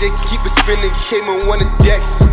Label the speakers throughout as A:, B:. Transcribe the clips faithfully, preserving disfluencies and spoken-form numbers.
A: J keep it spinning, came on one of decks.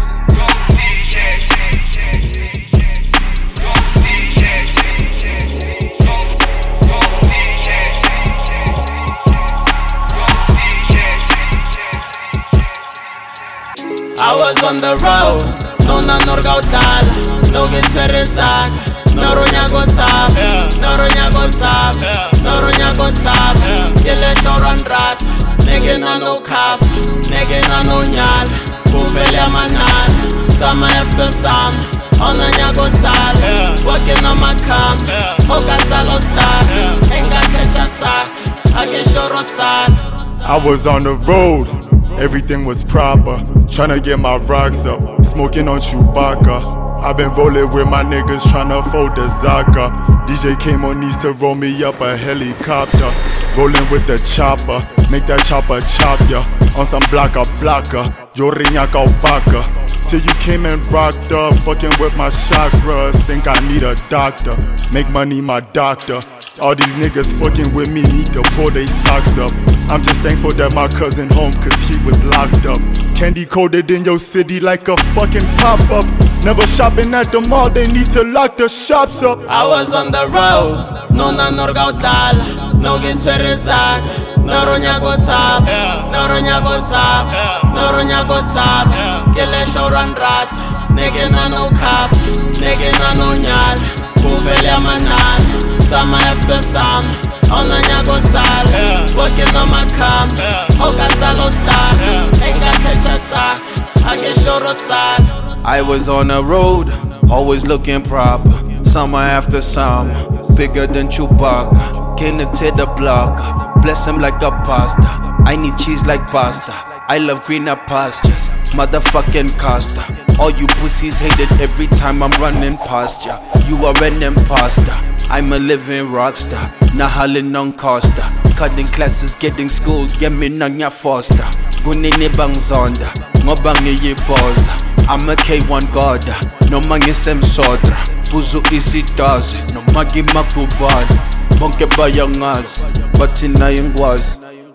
B: I was on the road, no na norgautal, no get serisak, no ronya go tap, no ronya go tap, no ronya go tap, kile shoran rat, nigga na no cap, nigga na no nyal, kufele manan, sama after sam, on a nyago sal, working on my camp, oka salo star, enga kecha sak, ake shoro sal.
C: I was on the road. Everything was proper, tryna get my rocks up, smoking on Chewbacca. I've been rolling with my niggas tryna fold the Zaka. D J came on these to roll me up a helicopter. Rolling with the chopper, make that chopper chop ya. On some blocker blocker, yo riñaca opaca. Till you came and rocked up, fucking with my chakras. Think I need a doctor, make money my doctor. All these niggas fucking with me need to pull they socks up. I'm just thankful that my cousin home cause he was locked up. Candy coated in your city like a fucking pop-up. Never shopping at the mall, they need to lock the shops up.
B: I was on the road, no na norgautal, no get serisak, no ronya go tap, no ronya go tap, no ronya go tap, kile shoran rat, nigga na no cap, nigga na no nyal, kufele manan. Sama after Sam, on a nyago sal, working on my camp, oka salo star, enga kecha sak, ake shoro sal.
D: I was on the road, always looking proper. Summer after summer, bigger than Chewbacca. Came to tear the block, bless him like a pasta. I need cheese like pasta, I love greener pastures. Motherfucking Costa, all you pussies hate it every time I'm running past ya. You are an imposter, I'm a living rockstar. Nahalin on Costa, cutting classes, getting school, get me nanya foster. Gunini bang zonda, ngobangi ye boza. I'm a K one god, no mangi sem sodra. Buzu easy does it, no magi makubad. Bonke bayangaz, but in ayangwaz.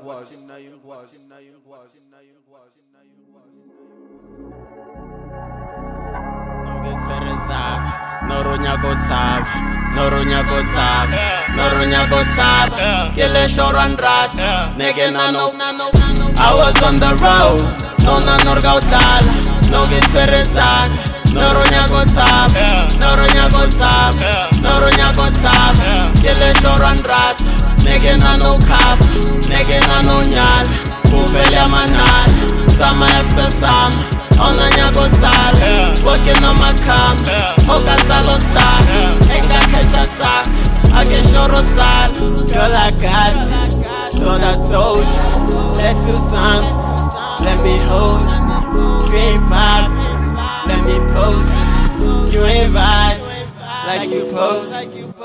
B: No ronya go tap, no ronya go tap, no ronya go tap, kile shoran rat, nigga na no. I was on the road, no na norgautal, no get serisak, no ronya go tap, no ronya go tap, no ronya go tap, kile shoran rat, nigga na no cap, nigga na no nyal, kufele manan, sama after sam. On a nyago sal, working on my camp, oka salo star, enga kecha sak, ake shoro sal. Girl I got this, Lord I told you, let's do something, let me hold you. You ain't pop, let me post you. You ain't vibe, like you post.